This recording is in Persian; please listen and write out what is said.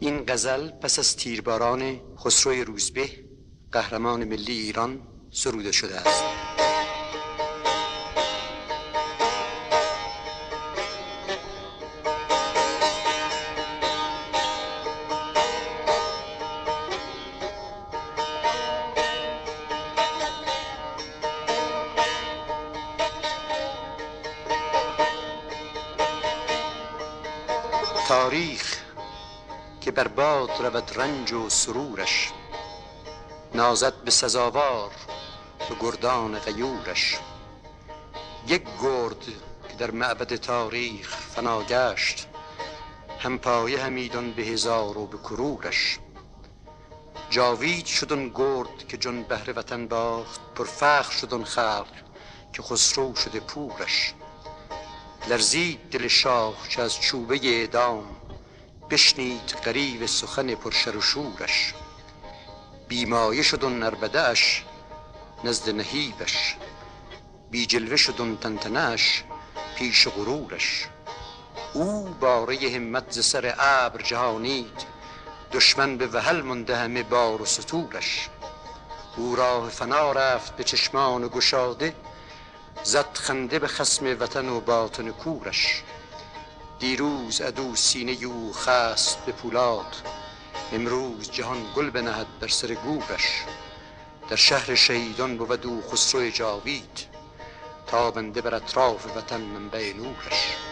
این غزل پس از تیرباران خسرو روزبه قهرمان ملی ایران سروده شده است. تاریخ که بر باد رود رنج و سرورش، نازد به سزاوار به گردان غیورش. یک گرد که در معبد تاریخ فنا گشت، هم پایه همیدان به هزار و به کرورش. جاوید شد آن گرد که جان بهر وطن باخت، پرفخر شد آن خلق که خسرو شده پورش. لرزید دل شاه چو از چوبه اعدام، بشنید غریو سخن پرشر و شورش. بیمایه شد آن عربده اش نزد نهیبش، بی جلوه شد آن طنطنه اش پیش غرورش. او باره همت ز سر ابر جهانید، دشمن به وحل مانده همه بار و ستورش. او راه فنا رفت به چشمان گشاده، زد خنده به خصم وطن و باطن کورش. دیروز عدو سینه او خست به پولاد، امروز جهان گل بنهد بر سر گورش. در شهر شهیدان بود او خسرو جاوید، تابنده بر اطراف وطن منبع نورش.